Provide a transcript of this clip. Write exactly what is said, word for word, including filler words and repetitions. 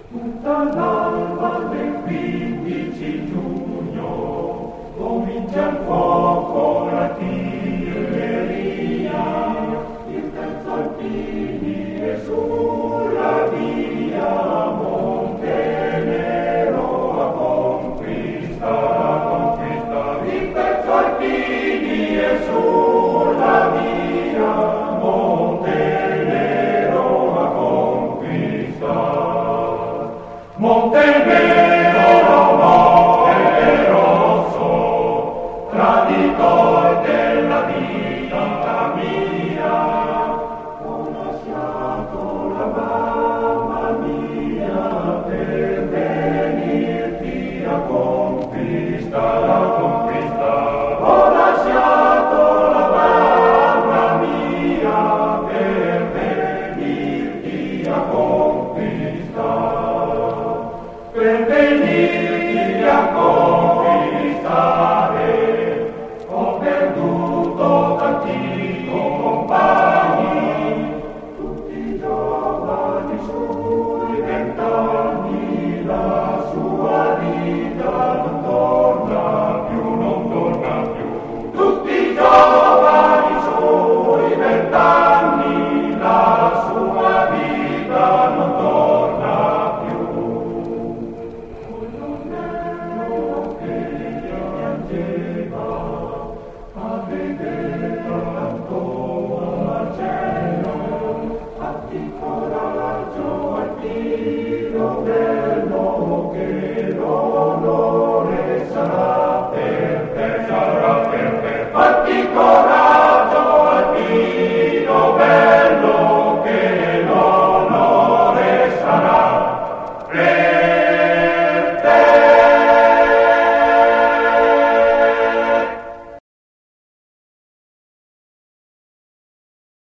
Tutta l'alba del quindici giugno comincia il fuoco, l'artiglieria, il terzo alpini e sulla via Montenero a conquista, conquista. Il terzo alpini e sulla via Montenero a conquista. Montenero, Monte Rosso, traditor della vita mia, ho lasciato la mamma mia per venirti a conquista, a conquista. Ho lasciato la mamma mia per venirti a conquista. Per venirti a conquistare.